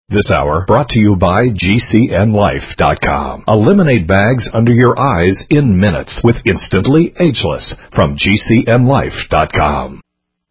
This hour brought to you by GCNLife.com. Eliminate bags under your eyes in minutes with Instantly Ageless from GCNLife.com.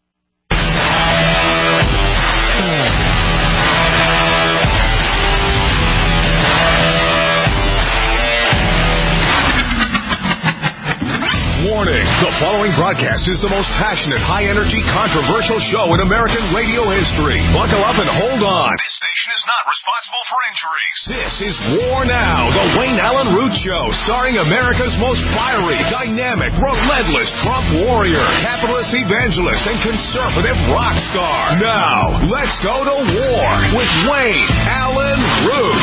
Warning, the following broadcast is the most passionate, high-energy, controversial show in American radio history. Buckle up and hold on. This station is not responsible for injuries. This is War Now, the Wayne Allen Root Show, starring America's most fiery, dynamic, relentless Trump warrior, capitalist evangelist, and conservative rock star. Now, let's go to war with Wayne Allen Root.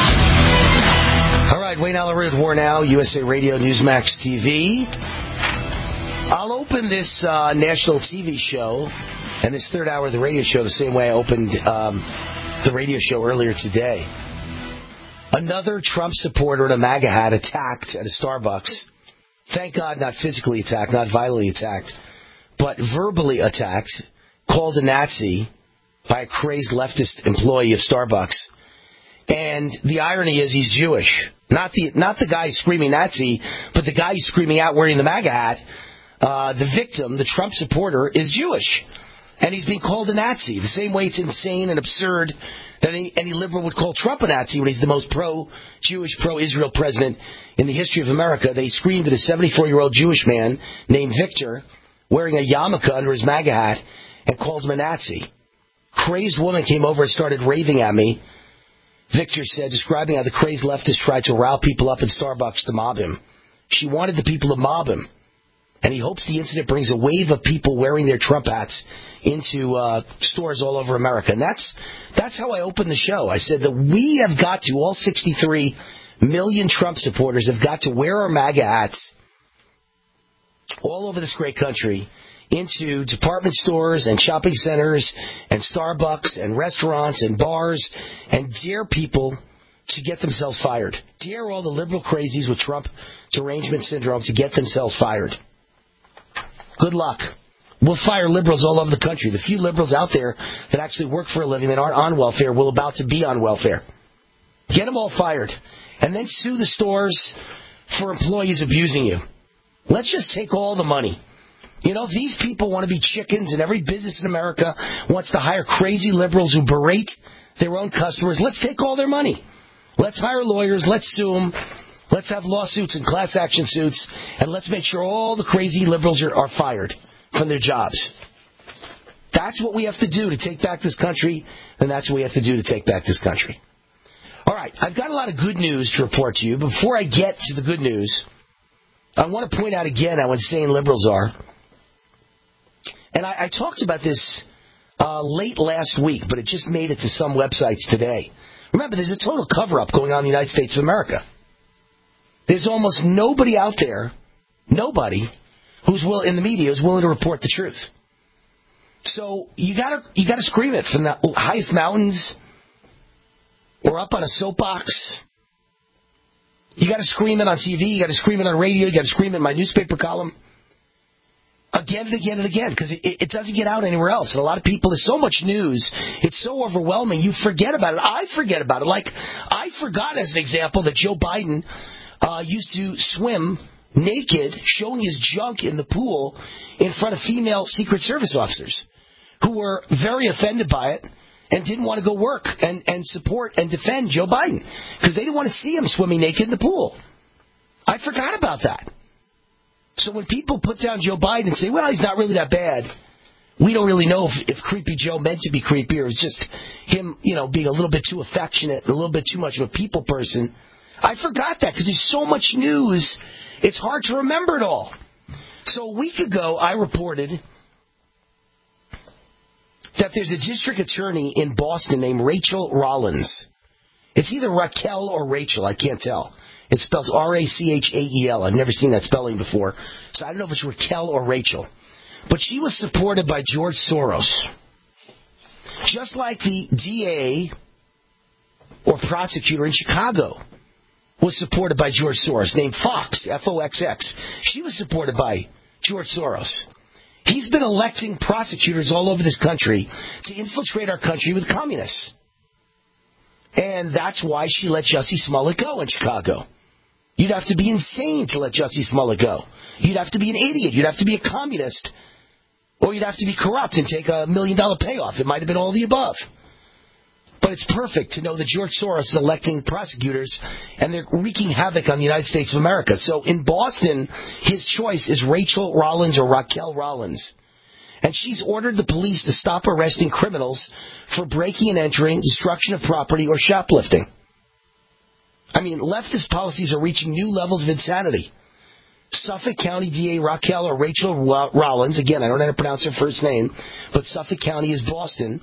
All right, Wayne Allen Root, War Now, USA Radio, Newsmax TV. I'll open this national TV show and this third hour of the radio show the same way I opened the radio show earlier today. Another Trump supporter in a MAGA hat attacked at a Starbucks. Thank God not physically attacked, not violently attacked, but verbally attacked, called a Nazi by a crazed leftist employee of Starbucks. And the irony is he's Jewish. Not the guy screaming Nazi, but the guy who's screaming out wearing the MAGA hat. The victim, the Trump supporter, is Jewish. And he's being called a Nazi. The same way it's insane and absurd that any liberal would call Trump a Nazi when he's the most pro-Jewish, pro-Israel president in the history of America. They screamed at a 74-year-old Jewish man named Victor wearing a yarmulke under his MAGA hat and called him a Nazi. Crazed woman came over and started raving at me. Victor said, describing how the crazed leftist tried to rile people up in Starbucks to mob him. She wanted the people to mob him. And he hopes the incident brings a wave of people wearing their Trump hats into stores all over America. And that's how I opened the show. I said that we have got to, all 63 million Trump supporters have got to wear our MAGA hats all over this great country into department stores and shopping centers and Starbucks and restaurants and bars and dare people to get themselves fired. Dare all the liberal crazies with Trump derangement syndrome to get themselves fired. Good luck. We'll fire liberals all over the country. The few liberals out there that actually work for a living that aren't on welfare will about to be on welfare. Get them all fired. And then sue the stores for employees abusing you. Let's just take all the money. You know, if these people want to be chickens and every business in America wants to hire crazy liberals who berate their own customers, let's take all their money. Let's hire lawyers. Let's sue them. Let's have lawsuits and class action suits, and let's make sure all the crazy liberals are fired from their jobs. That's what we have to do to take back this country, and that's what we have to do to take back this country. All right, I've got a lot of good news to report to you. Before I get to the good news, I want to point out again how insane liberals are. And I talked about this late last week, but it just made it to some websites today. Remember, there's a total cover-up going on in the United States of America. There's almost nobody out there, nobody, in the media who's willing to report the truth. So you gotta scream it from the highest mountains or up on a soapbox. You gotta scream it on TV, you gotta scream it on radio, you gotta scream it in my newspaper column. Again and again and again, because it doesn't get out anywhere else. And a lot of people, there's so much news, it's so overwhelming, you forget about it. I forget about it. Like, I forgot, as an example, that Joe Biden used to swim naked, showing his junk in the pool in front of female Secret Service officers who were very offended by it and didn't want to go work and support and defend Joe Biden because they didn't want to see him swimming naked in the pool. I forgot about that. So when people put down Joe Biden and say, well, he's not really that bad, we don't really know if Creepy Joe meant to be creepy or it was just him, being a little bit too affectionate, a little bit too much of a people person. I forgot that because there's so much news, it's hard to remember it all. So a week ago, I reported that there's a district attorney in Boston named Rachel Rollins. It's either Raquel or Rachel, I can't tell. It spells Rachael. I've never seen that spelling before, so I don't know if it's Raquel or Rachel. But she was supported by George Soros. Just like the DA or prosecutor in Chicago was supported by George Soros, named Fox, F-O-X-X. She was supported by George Soros. He's been electing prosecutors all over this country to infiltrate our country with communists. And And that's why she let Jussie Smollett go in Chicago. You'd have to be insane to let Jussie Smollett go. You'd have to be an idiot. You'd have to be a communist. Or you'd have to be corrupt and take $1 million payoff. It might have been all the above. But it's perfect to know that George Soros is electing prosecutors, and they're wreaking havoc on the United States of America. So in Boston, his choice is Rachel Rollins or Raquel Rollins. And she's ordered the police to stop arresting criminals for breaking and entering, destruction of property, or shoplifting. I mean, leftist policies are reaching new levels of insanity. Suffolk County DA Raquel or Rachel Rollins, again, I don't know how to pronounce her first name, but Suffolk County is Boston,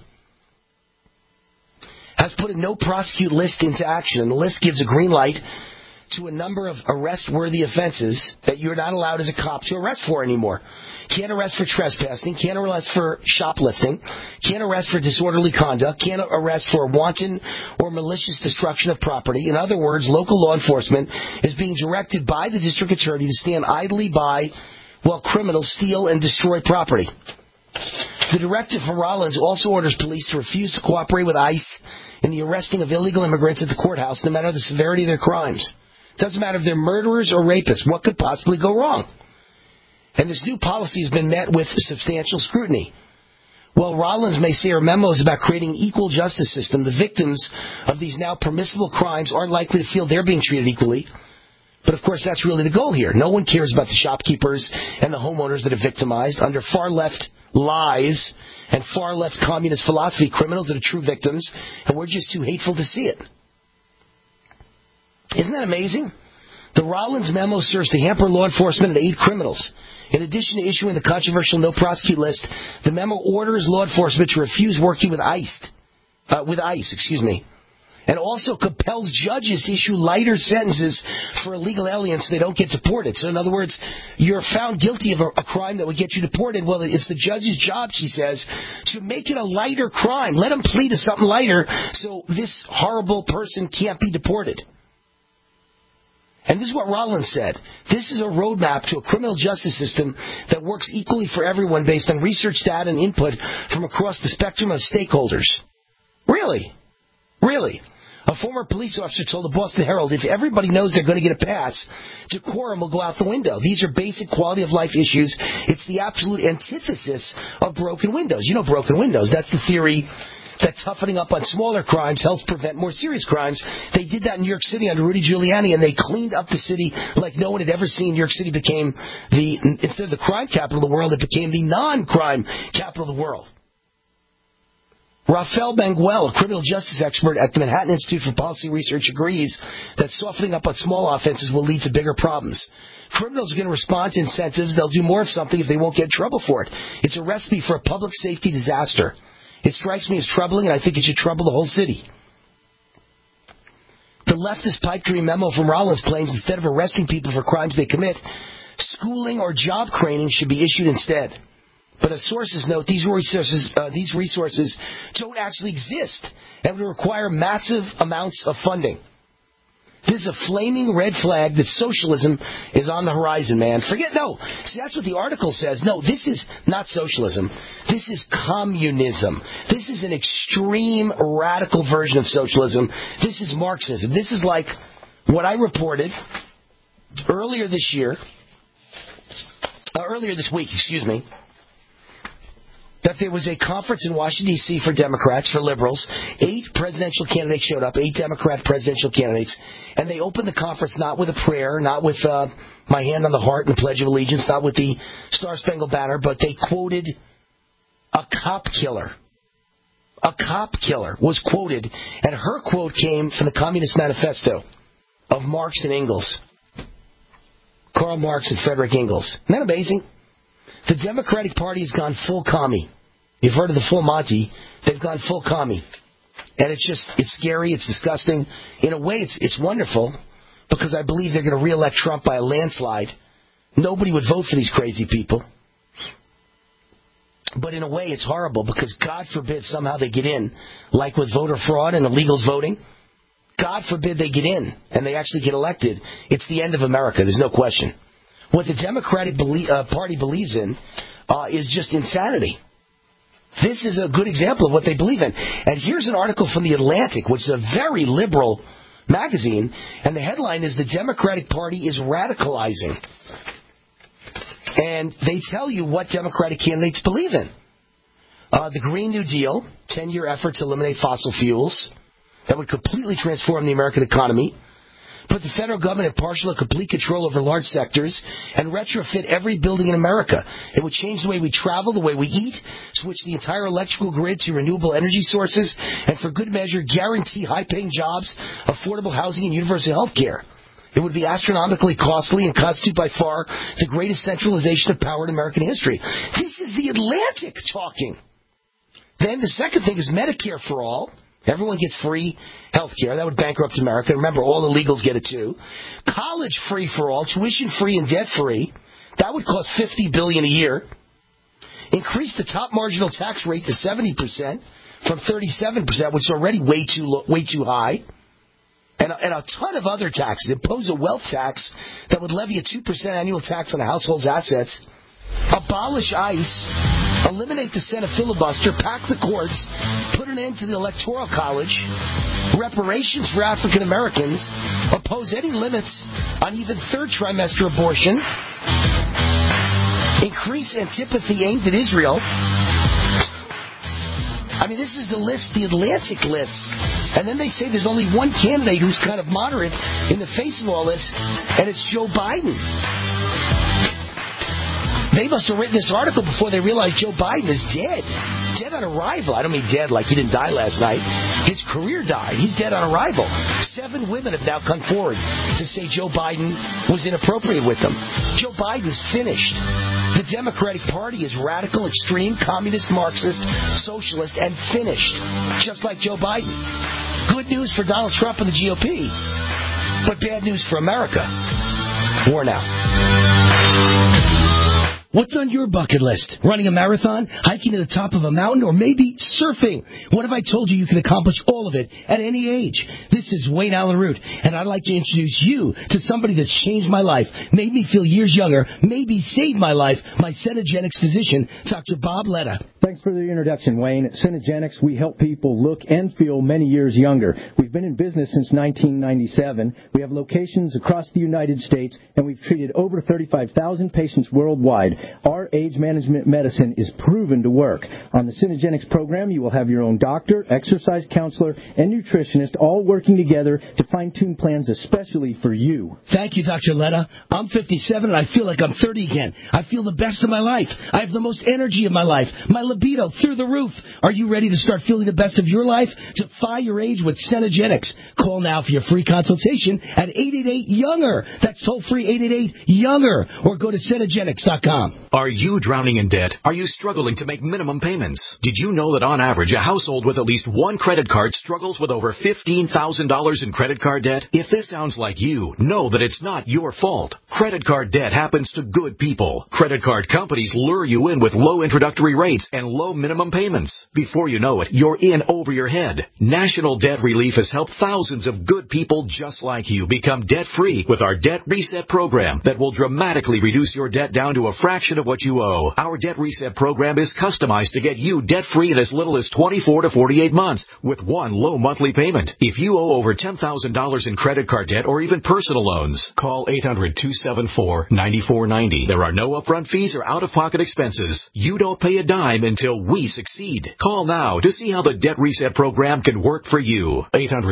has put a no prosecute list into action. And the list gives a green light to a number of arrest-worthy offenses that you're not allowed as a cop to arrest for anymore. Can't arrest for trespassing, can't arrest for shoplifting, can't arrest for disorderly conduct, can't arrest for wanton or malicious destruction of property. In other words, local law enforcement is being directed by the district attorney to stand idly by while criminals steal and destroy property. The directive from Rollins also orders police to refuse to cooperate with ICE in the arresting of illegal immigrants at the courthouse, no matter the severity of their crimes. Doesn't matter if they're murderers or rapists. What could possibly go wrong? And this new policy has been met with substantial scrutiny. While Rollins may say her memo is about creating an equal justice system, the victims of these now permissible crimes aren't likely to feel they're being treated equally. But of course, that's really the goal here. No one cares about the shopkeepers and the homeowners that are victimized under far-left lies and far-left communist philosophy. Criminals that are true victims, and we're just too hateful to see it. Isn't that amazing? The Rollins memo serves to hamper law enforcement and aid criminals. In addition to issuing the controversial no prosecute list, the memo orders law enforcement to refuse working with ICE, and also compels judges to issue lighter sentences for illegal aliens so they don't get deported. So in other words, you're found guilty of a crime that would get you deported. Well, it's the judge's job, she says, to make it a lighter crime. Let them plead to something lighter so this horrible person can't be deported. And this is what Rollins said. This is a roadmap to a criminal justice system that works equally for everyone based on research data and input from across the spectrum of stakeholders. Really? Really? A former police officer told the Boston Herald, if everybody knows they're going to get a pass, decorum will go out the window. These are basic quality of life issues. It's the absolute antithesis of broken windows. You know broken windows. That's the theory that toughening up on smaller crimes helps prevent more serious crimes. They did that in New York City under Rudy Giuliani, and they cleaned up the city like no one had ever seen. New York City became instead of the crime capital of the world, it became the non-crime capital of the world. Rafael Banguel, a criminal justice expert at the Manhattan Institute for Policy Research, agrees that softening up on small offenses will lead to bigger problems. Criminals are going to respond to incentives. They'll do more of something if they won't get in trouble for it. It's a recipe for a public safety disaster. It strikes me as troubling, and I think it should trouble the whole city. The leftist pipe dream memo from Rollins claims instead of arresting people for crimes they commit, schooling or job training should be issued instead. But as sources note, these resources don't actually exist and would require massive amounts of funding. This is a flaming red flag that socialism is on the horizon, man. See, that's what the article says. No, this is not socialism. This is communism. This is an extreme, radical version of socialism. This is Marxism. This is like what I reported earlier this week, that there was a conference in Washington, D.C. for Democrats, for liberals. 8 presidential candidates showed up, 8 Democrat presidential candidates. And they opened the conference not with a prayer, not with my hand on the heart and the Pledge of Allegiance, not with the Star-Spangled Banner, but they quoted a cop killer. A cop killer was quoted, and her quote came from the Communist Manifesto of Marx and Engels. Karl Marx and Frederick Engels. Isn't that amazing? The Democratic Party has gone full commie. You've heard of the full Monty. They've gone full commie. And it's scary, it's disgusting. In a way, it's wonderful, because I believe they're going to reelect Trump by a landslide. Nobody would vote for these crazy people. But in a way, it's horrible, because God forbid somehow they get in, like with voter fraud and illegals voting. God forbid they get in, and they actually get elected. It's the end of America, there's no question. What the Democratic Party believes in is just insanity. This is a good example of what they believe in. And here's an article from The Atlantic, which is a very liberal magazine, and the headline is "The Democratic Party is Radicalizing." And they tell you what Democratic candidates believe in. The Green New Deal, 10-year effort to eliminate fossil fuels that would completely transform the American economy, put the federal government in partial or complete control over large sectors, and retrofit every building in America. It would change the way we travel, the way we eat, switch the entire electrical grid to renewable energy sources, and for good measure, guarantee high-paying jobs, affordable housing, and universal health care. It would be astronomically costly and constitute by far the greatest centralization of power in American history. This is The Atlantic talking. Then the second thing is Medicare for all. Everyone gets free health care. That would bankrupt America. Remember, all illegals get it too. College free for all, tuition free and debt free. That would cost $50 billion a year. Increase the top marginal tax rate to 70% from 37%, which is already way too high. And a ton of other taxes. Impose a wealth tax that would levy a 2% annual tax on a household's assets. Abolish ICE. Eliminate the Senate filibuster. Pack the courts. Put an end to the Electoral College. Reparations for African Americans. Oppose any limits on even third trimester abortion. Increase antipathy aimed at Israel. I mean, this is the list, the Atlantic list. And then they say there's only one candidate who's kind of moderate in the face of all this, and it's Joe Biden. They must have written this article before they realized Joe Biden is dead. Dead on arrival. I don't mean dead like he didn't die last night. His career died. He's dead on arrival. 7 women have now come forward to say Joe Biden was inappropriate with them. Joe Biden's finished. The Democratic Party is radical, extreme, communist, Marxist, socialist, and finished. Just like Joe Biden. Good news for Donald Trump and the GOP, but bad news for America. War now. What's on your bucket list? Running a marathon? Hiking to the top of a mountain? Or maybe surfing? What if I told you you can accomplish all of it at any age? This is Wayne Allen Root, and I'd like to introduce you to somebody that's changed my life, made me feel years younger, maybe saved my life, my Cenegenics physician, Dr. Bob Letta. Thanks for the introduction, Wayne. At Cenegenics, we help people look and feel many years younger. We've been in business since 1997. We have locations across the United States, and we've treated over 35,000 patients worldwide. Our age management medicine is proven to work. On the Cenegenics program, you will have your own doctor, exercise counselor, and nutritionist all working together to fine-tune plans especially for you. Thank you, Dr. Letta. I'm 57 and I feel like I'm 30 again. I feel the best of my life. I have the most energy of my life. My libido through the roof. Are you ready to start feeling the best of your life? Defy your age with Cenegenics. Call now for your free consultation at 888-YOUNGER. That's toll-free 888-YOUNGER. Or go to Cenegenics.com. Are you drowning in debt? Are you struggling to make minimum payments? Did you know that on average, a household with at least one credit card struggles with over $15,000 in credit card debt? If this sounds like you, know that it's not your fault. Credit card debt happens to good people. Credit card companies lure you in with low introductory rates and low minimum payments. Before you know it, you're in over your head. National Debt Relief has helped thousands of good people just like you become debt-free with our Debt Reset program that will dramatically reduce your debt down to a fraction of what you owe. Our Debt Reset program is customized to get you debt-free in as little as 24 to 48 months with one low monthly payment. If you owe over $10,000 in credit card debt or even personal loans, call 800-274-9490. There are no upfront fees or out-of-pocket expenses. You don't pay a dime until we succeed. Call now to see how the Debt Reset program can work for you.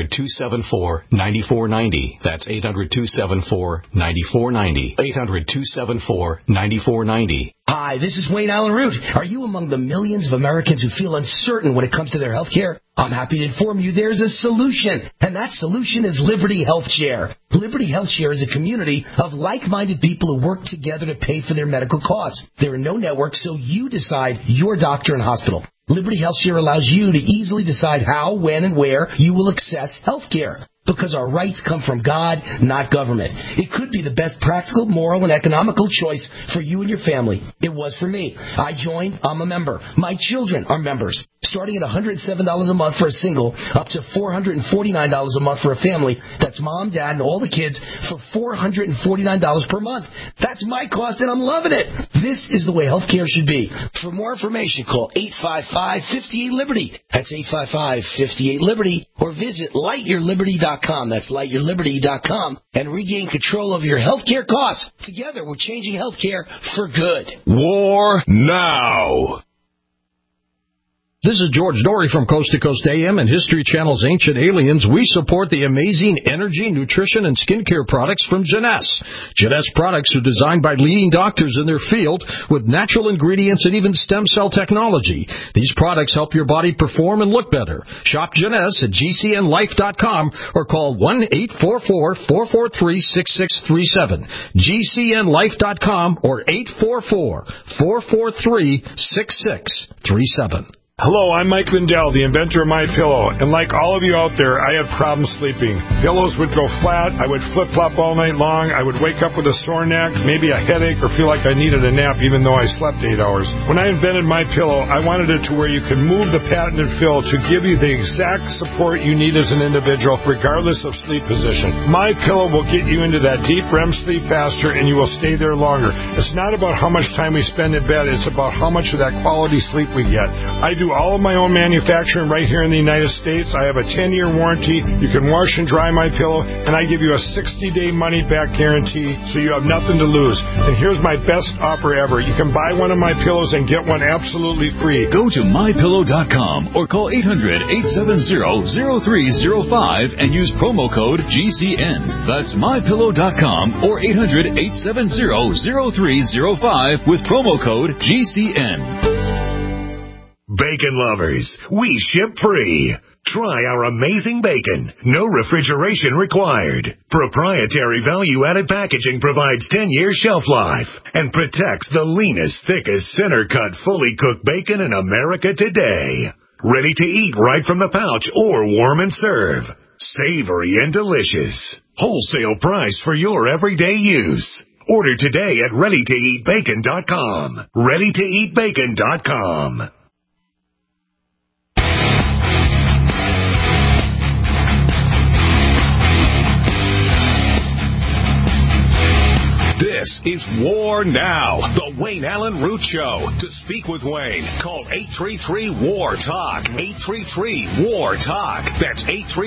800-274-9490. That's 800-274-9490. 800-274-9490. Hi, this is Wayne Allen Root. Are you among the millions of Americans who feel uncertain when it comes to their health care? I'm happy to inform you there's a solution, and that solution is Liberty Health Share. Liberty Health Share is a community of like-minded people who work together to pay for their medical costs. There are no networks, so you decide your doctor and hospital. Liberty Health Share allows you to easily decide how, when, and where you will access health care. Because our rights come from God, not government. It could be the best practical, moral, and economical choice for you and your family. It was for me. I joined. I'm a member. My children are members. Starting at $107 a month for a single, up to $449 a month for a family. That's mom, dad, and all the kids for $449 per month. That's my cost, and I'm loving it. This is the way healthcare should be. For more information, call 855-58-LIBERTY. That's 855-58-LIBERTY. Or visit lightyourliberty.com. That's lightyourliberty.com. And regain control of your healthcare costs. Together, we're changing healthcare for good. War now. This is George Dory from Coast to Coast AM and History Channel's Ancient Aliens. We support the amazing energy, nutrition, and skincare products from Jeunesse. Jeunesse products are designed by leading doctors in their field with natural ingredients and even stem cell technology. These products help your body perform and look better. Shop Jeunesse at GCNlife.com or call 1-844-443-6637. GCNlife.com or 844-443-6637. Hello, I'm Mike Lindell, the inventor of MyPillow, and like all of you out there, I have problems sleeping. Pillows would go flat, I would flip-flop all night long, I would wake up with a sore neck, maybe a headache, or feel like I needed a nap even though I slept 8 hours. When I invented MyPillow, I wanted it to where you could move the patented fill to give you the exact support you need as an individual, regardless of sleep position. MyPillow will get you into that deep REM sleep faster, and you will stay there longer. It's not about how much time we spend in bed, it's about how much of that quality sleep we get. I do all of my own manufacturing right here in the United States. I have a 10-year warranty. You can wash and dry MyPillow, and I give you a 60-day money-back guarantee, so you have nothing to lose. And here's my best offer ever. You can buy one of my pillows and get one absolutely free. Go to MyPillow.com or call 800-870-0305 and use promo code GCN. That's MyPillow.com or 800-870-0305 with promo code GCN. Bacon lovers, we ship free. Try our amazing bacon. No refrigeration required. Proprietary value-added packaging provides 10-year shelf life and protects the leanest, thickest, center-cut, fully cooked bacon in America today. Ready to eat right from the pouch or warm and serve. Savory and delicious. Wholesale price for your everyday use. Order today at ReadyToEatBacon.com. ReadyToEatBacon.com. This is War Now, the Wayne Allen Root Show. To speak with Wayne, call 833-WAR-TALK. 833-WAR-TALK. That's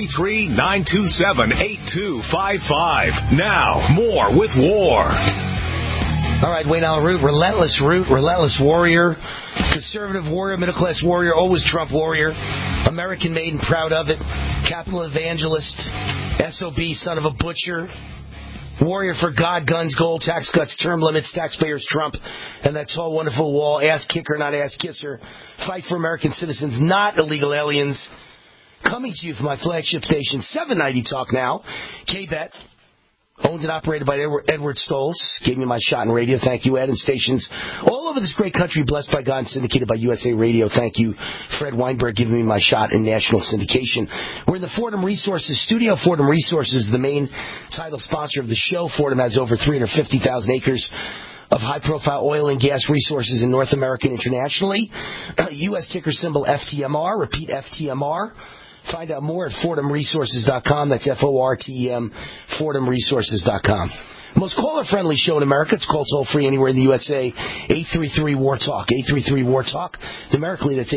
833-927-8255. Now, more with War. All right, Wayne Allen Root, relentless warrior, conservative warrior, middle-class warrior, always Trump warrior, American-made and proud of it, capital evangelist, SOB, son of a butcher, warrior for God, guns, gold, tax cuts, term limits, taxpayers, Trump, and that tall, wonderful wall, ass kicker, not ass kisser. Fight for American citizens, not illegal aliens. Coming to you from my flagship station, 790 Talk Now, KBET. Owned and operated by Edward Stolz. Gave me my shot in radio. Thank you, Ed. And stations all over this great country, blessed by God and syndicated by USA Radio. Thank you, Fred Weinberg, giving me my shot in national syndication. We're in the Fordham Resources studio. Fordham Resources is the main title sponsor of the show. Fordham has over 350,000 acres of high-profile oil and gas resources in North America and internationally. U.S. ticker symbol FTMR. Repeat, FTMR. Find out more at FordhamResources.com. That's FORTEM, FordhamResources.com. Most caller-friendly show in America. It's called toll-free anywhere in the USA. 833-WAR-TALK. 833-WAR-TALK. Numerically, that's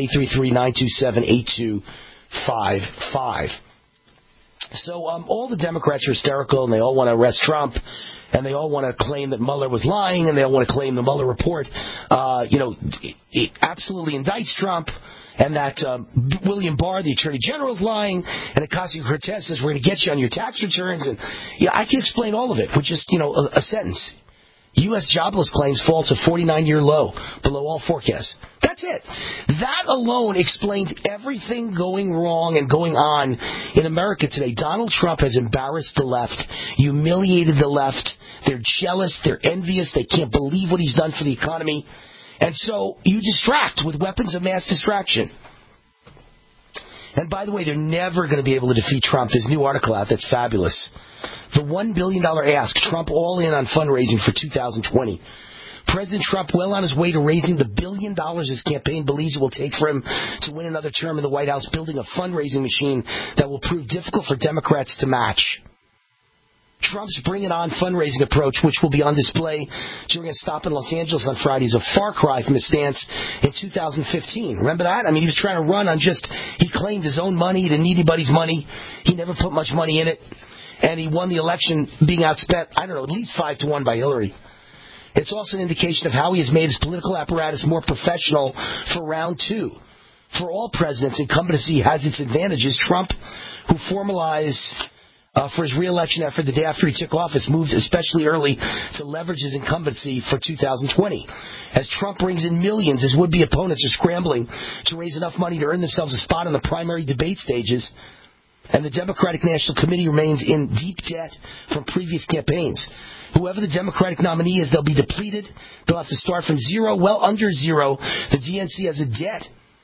833-927-8255. So all the Democrats are hysterical, and they all want to arrest Trump, and they all want to claim that Mueller was lying, and they all want to claim the Mueller report, it absolutely indicts Trump, and that William Barr, the Attorney General, is lying, and Ocasio-Cortez says we're going to get you on your tax returns. And I can explain all of it with just, a sentence. U.S. jobless claims fall to 49-year low, below all forecasts. That's it. That alone explains everything going wrong and going on in America today. Donald Trump has embarrassed the left, humiliated the left. They're jealous. They're envious. They can't believe what he's done for the economy. And so you distract with weapons of mass distraction. And by the way, they're never going to be able to defeat Trump. There's a new article out that's fabulous. The $1 billion ask, Trump all in on fundraising for 2020. President Trump well on his way to raising the $1 billion his campaign believes it will take for him to win another term in the White House, building a fundraising machine that will prove difficult for Democrats to match. Trump's Bring It On fundraising approach, which will be on display during a stop in Los Angeles on Friday, is a far cry from his stance in 2015. Remember that? I mean, he was trying to run on he claimed his own money. He didn't need anybody's money. He never put much money in it. And he won the election being outspent, at least 5-1 by Hillary. It's also an indication of how he has made his political apparatus more professional for round 2. For all presidents, incumbency has its advantages. Trump, who formalized for his re-election effort the day after he took office, moved especially early to leverage his incumbency for 2020. As Trump brings in millions, his would-be opponents are scrambling to raise enough money to earn themselves a spot on the primary debate stages, and the Democratic National Committee remains in deep debt from previous campaigns. Whoever the Democratic nominee is, they'll be depleted. They'll have to start from zero, well under zero. The DNC has a debt.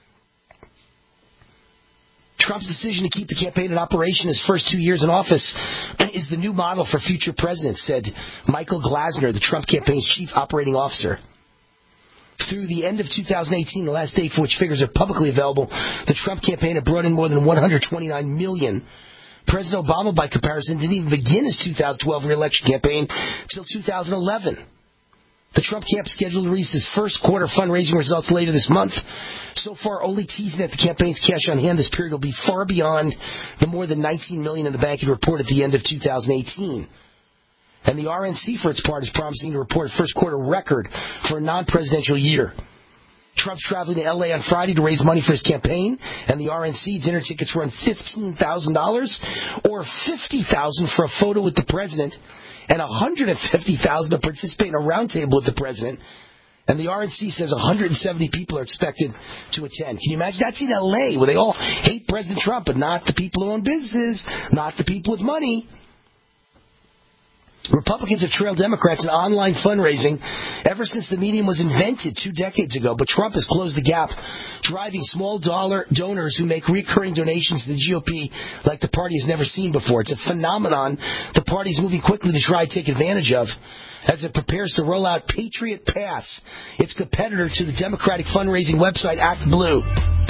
Trump's decision to keep the campaign in operation his first 2 years in office is the new model for future presidents, said Michael Glasner, the Trump campaign's chief operating officer. Through the end of 2018, the last date for which figures are publicly available, the Trump campaign had brought in more than $129 million. President Obama, by comparison, didn't even begin his 2012 re-election campaign until 2011. The Trump camp is scheduled to release his first quarter fundraising results later this month. So far, only teasing that the campaign's cash on hand this period will be far beyond the more than $19 million in the bank it reported at the end of 2018. And the RNC, for its part, is promising to report a first quarter record for a non-presidential year. Trump's traveling to L.A. on Friday to raise money for his campaign, and the RNC dinner tickets run $15,000 or $50,000 for a photo with the president, and $150,000 to participate in a roundtable with the president. And the RNC says 170 people are expected to attend. Can you imagine? That's in L.A., where they all hate President Trump, but not the people who own businesses, not the people with money. Republicans have trailed Democrats in online fundraising ever since the medium was invented 2 decades ago, but Trump has closed the gap, driving small dollar donors who make recurring donations to the GOP like the party has never seen before. It's a phenomenon the party is moving quickly to try to take advantage of as it prepares to roll out Patriot Pass, its competitor to the Democratic fundraising website ActBlue.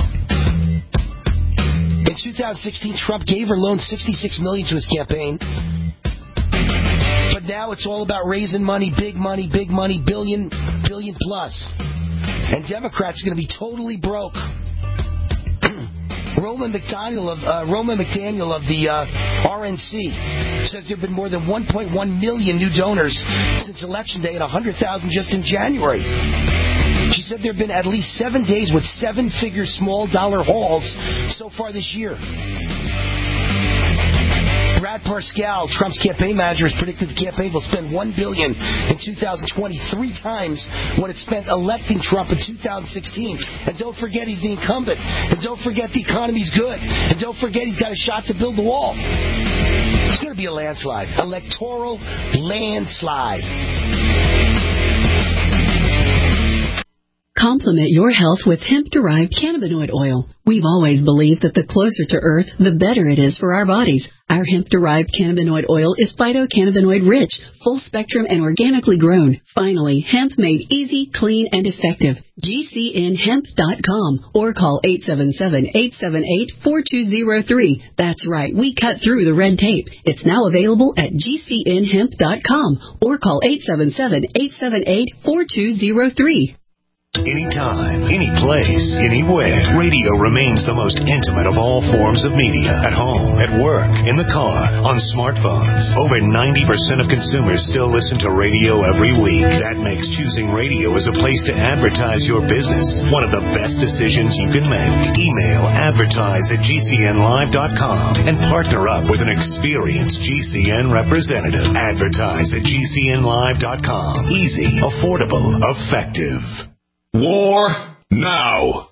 In 2016, Trump gave or loaned $66 million to his campaign. But now it's all about raising money, billion plus. And Democrats are going to be totally broke. Roman McDaniel of the RNC says there have been more than 1.1 million new donors since Election Day and 100,000 just in January. She said there have been at least 7 days with 7-figure small dollar hauls so far this year. Brad Parscale, Trump's campaign manager, has predicted the campaign will spend $1 billion in 2020, 3 times what it spent electing Trump in 2016. And don't forget he's the incumbent. And don't forget the economy's good. And don't forget he's got a shot to build the wall. It's going to be a landslide. Electoral landslide. Complement your health with hemp-derived cannabinoid oil. We've always believed that the closer to Earth, the better it is for our bodies. Our hemp-derived cannabinoid oil is phytocannabinoid-rich, full-spectrum, and organically grown. Finally, hemp made easy, clean, and effective. GCNhemp.com or call 877-878-4203. That's right, we cut through the red tape. It's now available at GCNhemp.com or call 877-878-4203. Anytime, any place, anywhere. Radio remains the most intimate of all forms of media. At home, at work, in the car, on smartphones. Over 90% of consumers still listen to radio every week. That makes choosing radio as a place to advertise your business one of the best decisions you can make. Email advertise@gcnlive.com and partner up with an experienced GCN representative. Advertise at gcnlive.com. Easy, affordable, effective. War now.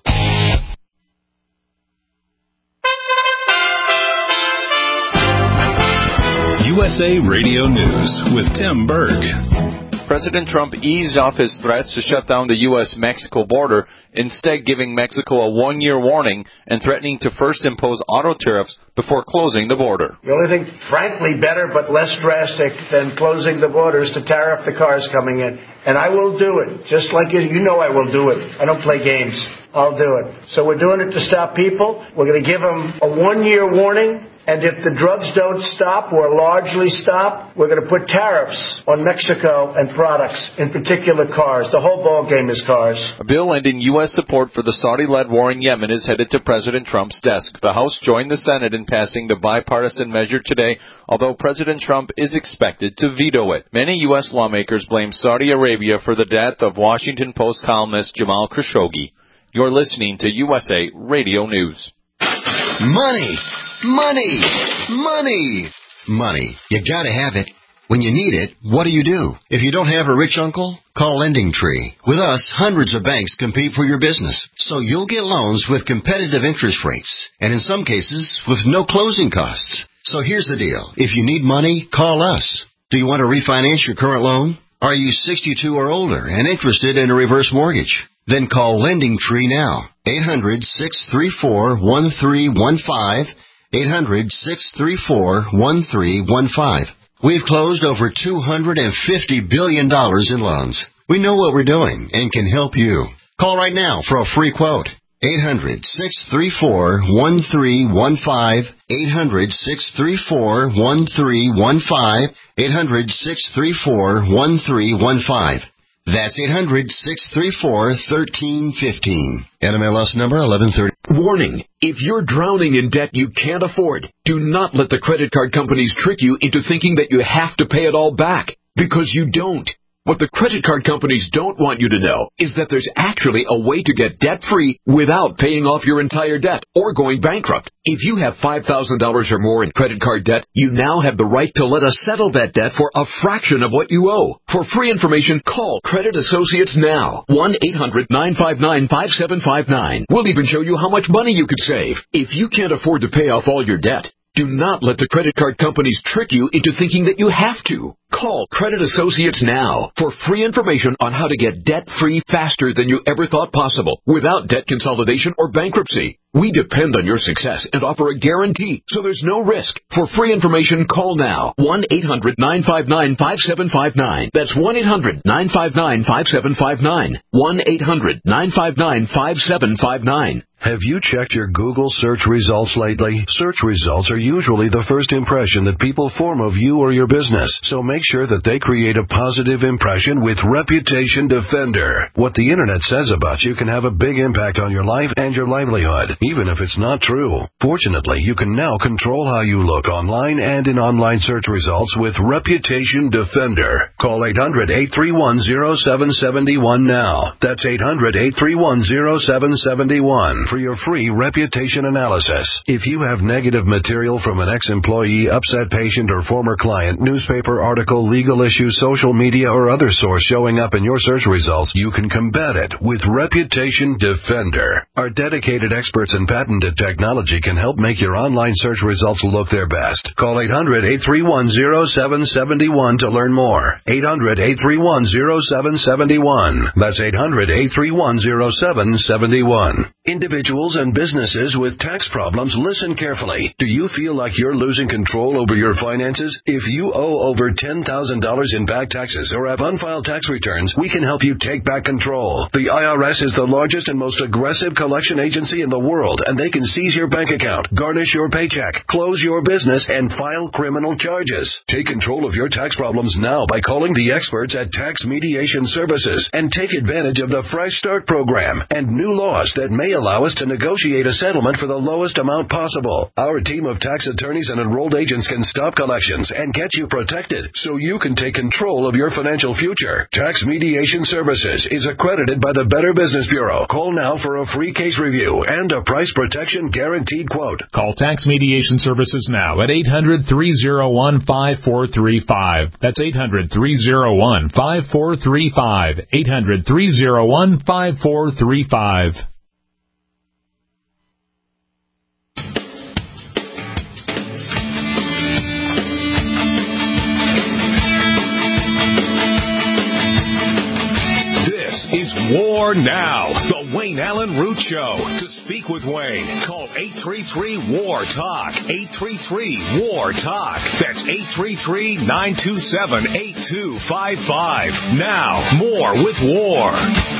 USA Radio News with Tim Berg. President Trump eased off his threats to shut down the U.S.-Mexico border, instead giving Mexico a 1-year warning and threatening to first impose auto tariffs before closing the border. The only thing, frankly, better but less drastic than closing the border is to tariff the cars coming in. And I will do it, just like you know I will do it. I don't play games. I'll do it. So we're doing it to stop people. We're going to give them a 1-year warning. And if the drugs don't stop or largely stop, we're going to put tariffs on Mexico and products, in particular cars. The whole ball game is cars. A bill ending U.S. support for the Saudi-led war in Yemen is headed to President Trump's desk. The House joined the Senate in passing the bipartisan measure today, although President Trump is expected to veto it. Many U.S. lawmakers blame Saudi Arabia for the death of Washington Post columnist Jamal Khashoggi. You're listening to USA Radio News. Money! Money! Money! Money. You gotta have it. When you need it, what do? If you don't have a rich uncle, call Lending Tree. With us, hundreds of banks compete for your business, so you'll get loans with competitive interest rates, and in some cases, with no closing costs. So here's the deal. If you need money, call us. Do you want to refinance your current loan? Are you 62 or older and interested in a reverse mortgage? Then call Lending Tree now. 800-634-1315. 800-634-1315. We've closed over $250 billion in loans. We know what we're doing and can help you. Call right now for a free quote. 800-634-1315. 800-634-1315. 800-634-1315. That's 800-634-1315. NMLS number 1130. Warning. If you're drowning in debt you can't afford, do not let the credit card companies trick you into thinking that you have to pay it all back, because you don't. What the credit card companies don't want you to know is that there's actually a way to get debt-free without paying off your entire debt or going bankrupt. If you have $5,000 or more in credit card debt, you now have the right to let us settle that debt for a fraction of what you owe. For free information, call Credit Associates now. 1-800-959-5759. We'll even show you how much money you could save. If you can't afford to pay off all your debt, do not let the credit card companies trick you into thinking that you have to. Call Credit Associates now for free information on how to get debt-free faster than you ever thought possible without debt consolidation or bankruptcy. We depend on your success and offer a guarantee, so there's no risk. For free information, call now. 1-800-959-5759. That's 1-800-959-5759. 1-800-959-5759. Have you checked your Google search results lately? Search results are usually the first impression that people form of you or your business, so make sure that they create a positive impression with Reputation Defender. What the internet says about you can have a big impact on your life and your livelihood, even if it's not true. Fortunately, you can now control how you look online and in online search results with Reputation Defender. Call 800-831-0771 now. That's 800-831-0771. For your free reputation analysis. If you have negative material from an ex-employee, upset patient, or former client, newspaper article, legal issue, social media, or other source showing up in your search results, you can combat it with Reputation Defender. Our dedicated experts in patented technology can help make your online search results look their best. Call 800-831-0771 to learn more. 800-831-0771. That's 800-831-0771. Individuals and businesses with tax problems, listen carefully. Do you feel like you're losing control over your finances? If you owe over $10,000 in back taxes or have unfiled tax returns, we can help you take back control. The IRS is the largest and most aggressive collection agency in the world, and they can seize your bank account, garnish your paycheck, close your business, and file criminal charges. Take control of your tax problems now by calling the experts at Tax Mediation Services and take advantage of the Fresh Start program and new laws that may allow us to negotiate a settlement for the lowest amount possible. Our team of tax attorneys and enrolled agents can stop collections and get you protected so you can take control of your financial future. Tax Mediation Services is accredited by the Better Business Bureau. Call now for a free case review and a price protection guaranteed quote. Call Tax Mediation Services now at 800-301-5435. That's 800-301-5435. 800-301-5435. Is War Now, the Wayne Allen Root Show. To speak with Wayne, call 833-WAR-TALK. 833-WAR-TALK. That's 833-927-8255. Now, more with War.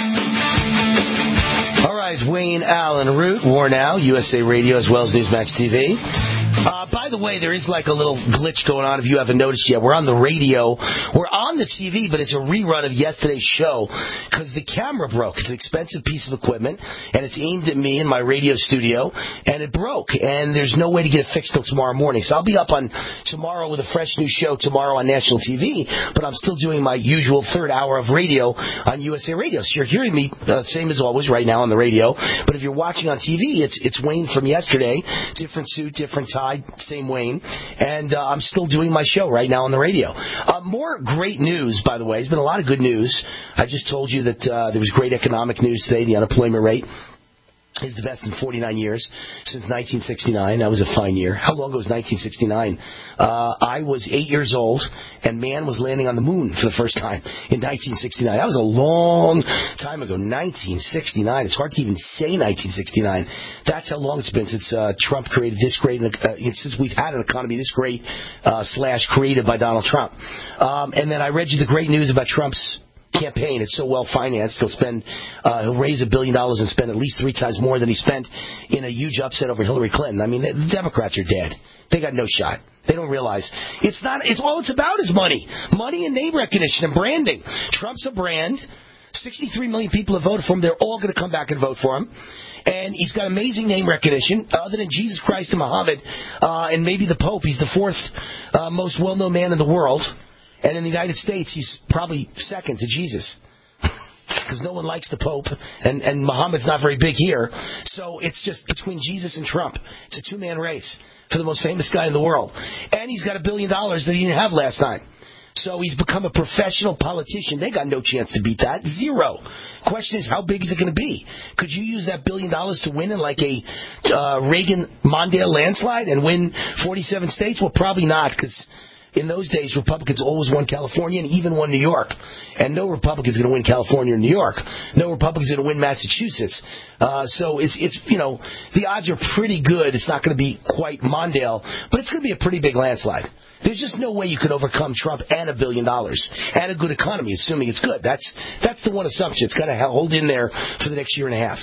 All right, Wayne Allen Root, War Now, USA Radio, as well as Newsmax TV. By by the way, there is like a little glitch going on if you haven't noticed yet. We're on the radio. We're on the TV, but it's a rerun of yesterday's show because the camera broke. It's an expensive piece of equipment, and it's aimed at me in my radio studio, and it broke. And there's no way to get it fixed till tomorrow morning. So I'll be up on tomorrow with a fresh new show tomorrow on national TV, but I'm still doing my usual third hour of radio on USA Radio. So you're hearing me, same as always, right now on the radio. But if you're watching on TV, it's Wayne from yesterday. Different suit, different tie, same Wayne. And I'm still doing my show right now on the radio. More great news, by the way. There's been a lot of good news. I just told you that there was great economic news today. The unemployment rate is the best in 49 years, since 1969. That was a fine year. How long ago was 1969? I was 8 years old, and man was landing on the moon for the first time in 1969. That was a long time ago, 1969. It's hard to even say 1969. That's how long it's been since Trump created this great, since we've had an economy this great, / created by Donald Trump. And then I read you the great news about Trump's campaign. It's so well financed. He'll raise $1 billion and spend at least 3 times more than he spent in a huge upset over Hillary Clinton. I mean, the Democrats are dead. They got no shot. They don't realize it's all it's about is money and name recognition and branding. Trump's a brand. 63 million people have voted for him. They're all going to come back and vote for him. And he's got amazing name recognition. Other than Jesus Christ and Muhammad and maybe the Pope, he's the 4th most well-known man in the world. And in the United States, he's probably second to Jesus. Because no one likes the Pope, and Muhammad's not very big here. So it's just between Jesus and Trump. It's a two-man race for the most famous guy in the world. And he's got $1 billion that he didn't have last time. So he's become a professional politician. They got no chance to beat that. Zero. Question is, how big is it going to be? Could you use that $1 billion to win in like a Reagan-Mondale landslide and win 47 states? Well, probably not, because in those days, Republicans always won California and even won New York. And no Republican's going to win California or New York. No Republican's going to win Massachusetts. So it's the odds are pretty good. It's not going to be quite Mondale, but it's going to be a pretty big landslide. There's just no way you could overcome Trump and $1 billion and a good economy, assuming it's good. That's the one assumption. It's got to hold in there for the next year and a half.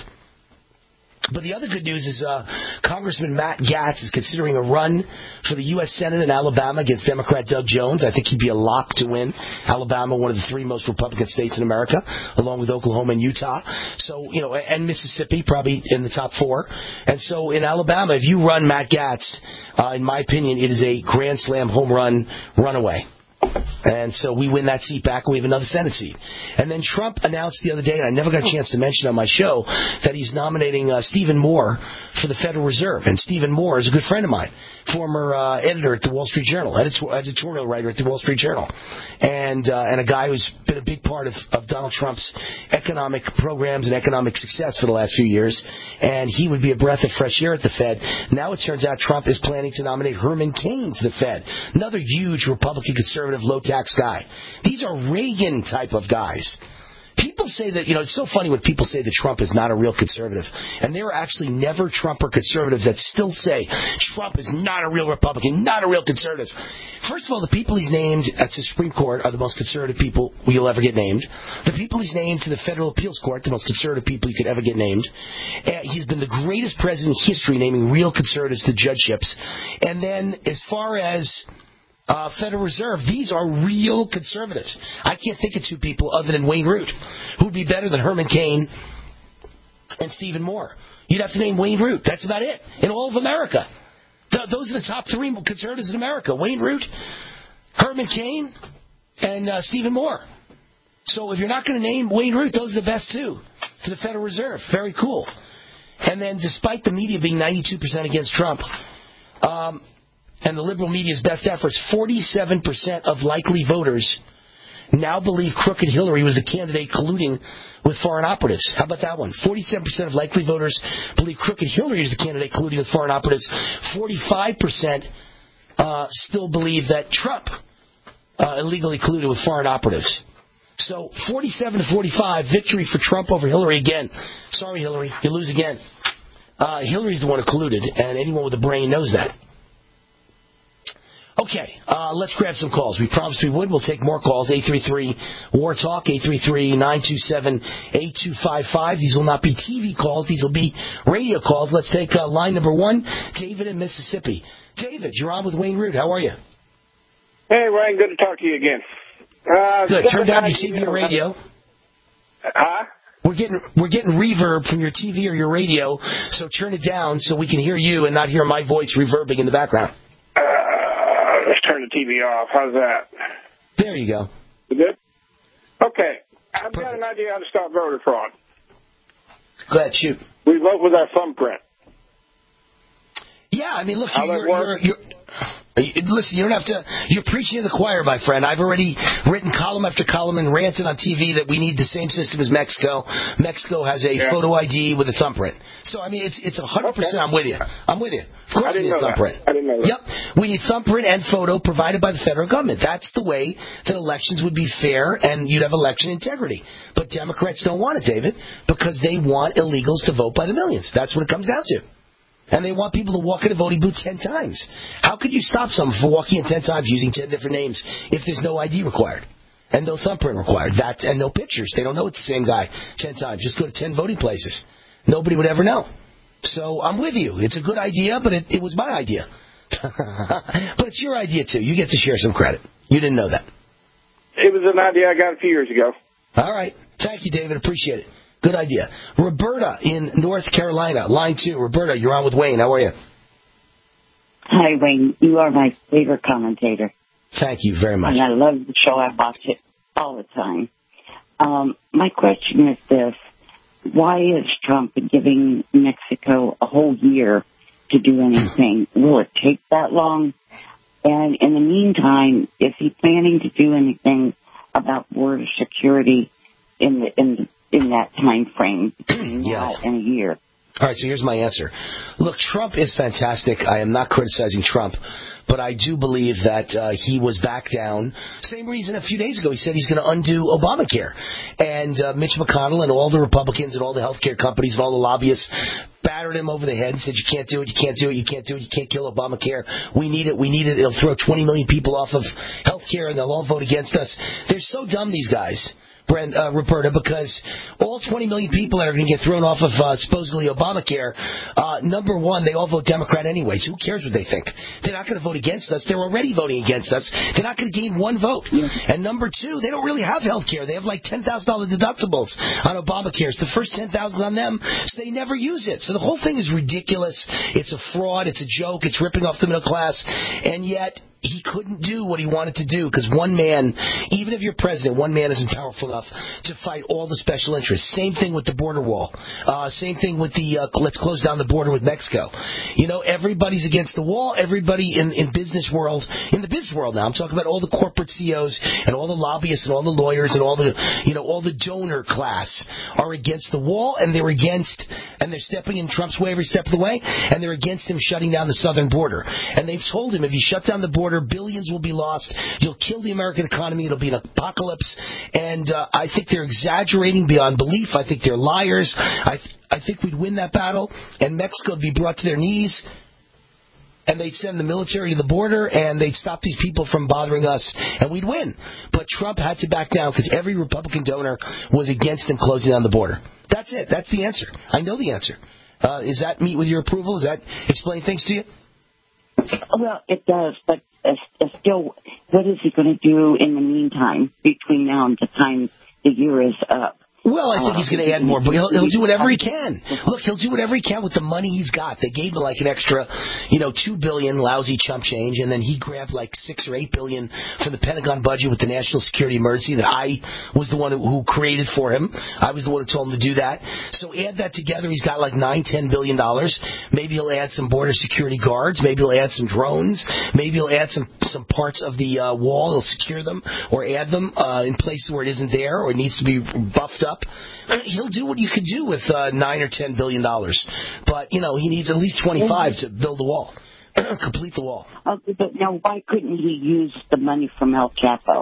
But the other good news is Congressman Matt Gaetz is considering a run for the U.S. Senate in Alabama against Democrat Doug Jones. I think he'd be a lock to win. Alabama, one of the 3 most Republican states in America, along with Oklahoma and Utah. So, and Mississippi, probably in the top 4. And so in Alabama, if you run Matt Gaetz, in my opinion, it is a grand slam home run runaway. And so we win that seat back, and we have another Senate seat. And then Trump announced the other day, and I never got a chance to mention on my show, that he's nominating Stephen Moore for the Federal Reserve. And Stephen Moore is a good friend of mine, former editor at the Wall Street Journal, editorial writer at the Wall Street Journal, and a guy who's been a big part of Donald Trump's economic programs and economic success for the last few years. And he would be a breath of fresh air at the Fed. Now it turns out Trump is planning to nominate Herman Cain to the Fed, another huge Republican conservative low-tax guy. These are Reagan type of guys. People say that, it's so funny when people say that Trump is not a real conservative. And there are actually never Trumper conservatives that still say Trump is not a real Republican, not a real conservative. First of all, the people he's named at the Supreme Court are the most conservative people you'll ever get named. The people he's named to the Federal Appeals Court, the most conservative people you could ever get named. He's been the greatest president in history naming real conservatives to judgeships. And then as far as Federal Reserve, these are real conservatives. I can't think of 2 people other than Wayne Root who'd be better than Herman Cain and Stephen Moore. You'd have to name Wayne Root. That's about it in all of America. Those are the top 3 conservatives in America: Wayne Root, Herman Cain, and Stephen Moore. So if you're not going to name Wayne Root, those are the best 2 to the Federal Reserve. Very cool. And then, despite the media being 92% against Trump, and the liberal media's best efforts, 47% of likely voters now believe crooked Hillary was the candidate colluding with foreign operatives. How about that one? 47% of likely voters believe crooked Hillary is the candidate colluding with foreign operatives. 45% still believe that Trump illegally colluded with foreign operatives. So 47 to 45, victory for Trump over Hillary again. Sorry, Hillary, you lose again. Hillary's the one who colluded, and anyone with a brain knows that. Okay, let's grab some calls. We promised we would. We'll take more calls. 833-WAR-TALK, 833-927-8255. These will not be TV calls. These will be radio calls. Let's take line number 1, David in Mississippi. David, you're on with Wayne Root. How are you? Hey, Wayne, good to talk to you again. Good. Turn down your TV or radio. Huh? We're getting reverb from your TV or your radio, so turn it down so we can hear you and not hear my voice reverbing in the background. Let's turn the TV off. How's that? There you go. You good? Okay. I've got an idea how to stop voter fraud. Go ahead, shoot. We vote with our thumbprint. Yeah, I mean, look, listen, you don't have to. You're preaching to the choir, my friend. I've already written column after column and ranted on TV that we need the same system as Mexico. Mexico has a photo ID with a thumbprint. So, I mean, it's 100%. Okay. I'm with you. I'm with you. Of course, we need thumbprint. I didn't know that. Yep, we need thumbprint and photo provided by the federal government. That's the way that elections would be fair and you'd have election integrity. But Democrats don't want it, David, because they want illegals to vote by the millions. That's what it comes down to. And they want people to walk in a voting booth 10 times. How could you stop someone from walking in 10 times using 10 different names if there's no ID required and no thumbprint required? That and no pictures. They don't know it's the same guy 10 times. Just go to 10 voting places. Nobody would ever know. So I'm with you. It's a good idea, but it was my idea. But it's your idea, too. You get to share some credit. You didn't know that. It was an idea I got a few years ago. All right. Thank you, David. Appreciate it. Good idea. Roberta in North Carolina, line 2. Roberta, you're on with Wayne. How are you? Hi, Wayne. You are my favorite commentator. Thank you very much. And I love the show. I watch it all the time. My question is this. Why is Trump giving Mexico a whole year to do anything? Will it take that long? And in the meantime, is he planning to do anything about border security in that time frame between now and a year? All right, so here's my answer. Look, Trump is fantastic. I am not criticizing Trump, but I do believe that he was back down. Same reason a few days ago he said he's going to undo Obamacare. And Mitch McConnell and all the Republicans and all the healthcare companies and all the lobbyists battered him over the head and said, you can't do it, you can't do it, you can't do it, you can't kill Obamacare. We need it, we need it. It'll throw 20 million people off of healthcare and they'll all vote against us. They're so dumb, these guys. Roberta, because all 20 million people that are going to get thrown off of supposedly Obamacare, number one, they all vote Democrat anyway, so who cares what they think? They're not going to vote against us. They're already voting against us. They're not going to gain one vote. Yeah. And number two, they don't really have health care. They have like $10,000 deductibles on Obamacare. It's the first $10,000 on them, so they never use it. So the whole thing is ridiculous. It's a fraud. It's a joke. It's ripping off the middle class. And yet, he couldn't do what he wanted to do because one man, even if you're president, one man isn't powerful enough to fight all the special interests. Same thing with the border wall. Same thing with the let's close down the border with Mexico. You know, everybody's against the wall. Everybody in the business world now, I'm talking about all the corporate CEOs and all the lobbyists and all the lawyers and all the donor class are against the wall, and they're stepping in Trump's way every step of the way, and they're against him shutting down the southern border. And they've told him if you shut down the border, billions will be lost. You'll kill the American economy. It'll be an apocalypse. And I think they're exaggerating beyond belief. I think they're liars. I think we'd win that battle, and Mexico would be brought to their knees, and they'd send the military to the border, and they'd stop these people from bothering us, and we'd win. But Trump had to back down because every Republican donor was against him closing down the border. That's it. That's the answer. I know the answer. Does that meet with your approval? Does that explain things to you? Well, it does, but still, what is he going to do in the meantime between now and the time the year is up? Well, I think he's going to add more, but he'll do whatever he can. Look, he'll do whatever he can with the money he's got. They gave him like an extra, $2 billion, lousy chump change, and then he grabbed like $6 or $8 billion from the Pentagon budget with the national security emergency that I was the one who created for him. I was the one who told him to do that. So add that together, he's got like $9-10 billion. Maybe he'll add some border security guards. Maybe he'll add some drones. Maybe he'll add some parts of the wall. He'll secure them or add them in places where it isn't there or it needs to be buffed up. He'll do what you could do with $9 or $10 billion, but he needs at least 25 to build the wall, complete the wall. Okay, but now why couldn't he use the money from El Chapo